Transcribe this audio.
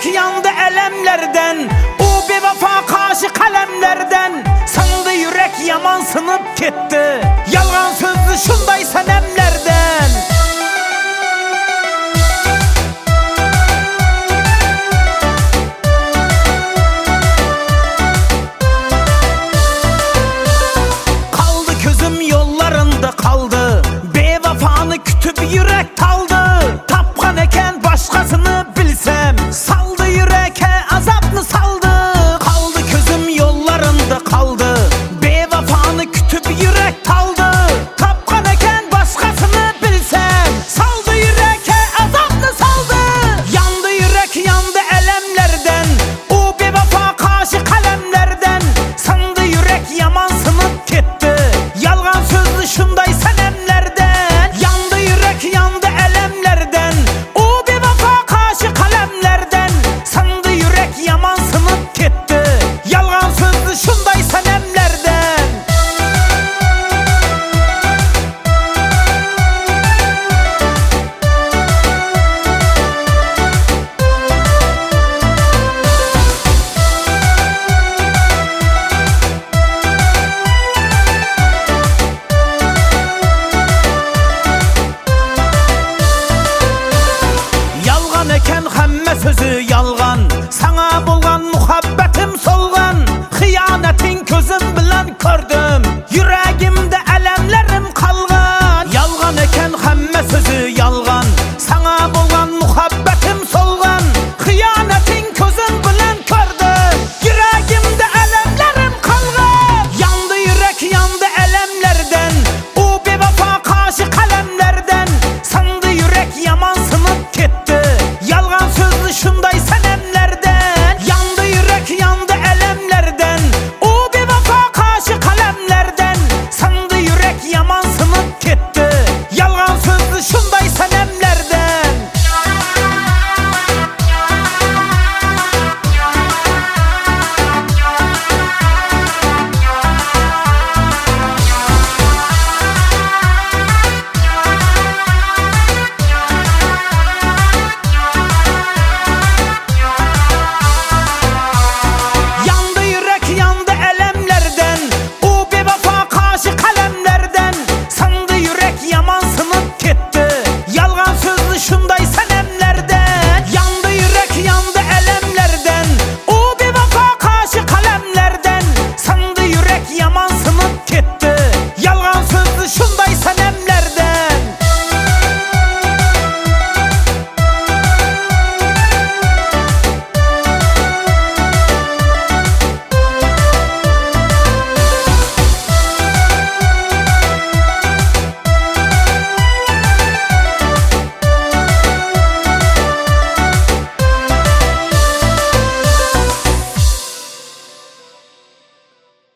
yürek yandı elemlerden, o bevafa karşı kalemlerden. Sandı yürek yaman sınıp gitti, yalan sözlü şunday senemlerden. Kaldı gözüm yollarında kaldı, bevafanı kütüp yürek kaldı. Tapkan eken başkasını bilsem, saldı yüreke azapını saldı. Kaldı gözüm yollarında kaldı, bevafanı kütüp yürek kaldı. Tapkan eken başkasını bilsem, saldı yüreke azapını saldı. Yandı yürek yandı elemlerden, o bevafa karşı kalemlerden. Sandı yürek yaman sınıp gitti, yalan sözlü şunday senemlerden. Yandı yürek yandı elemlerden, o bevafa karşı kalemlerden. Sandı yürek yaman sınıp gitti, yalan sözlü şunday senemlerden. Yalgan eken hemme sözü,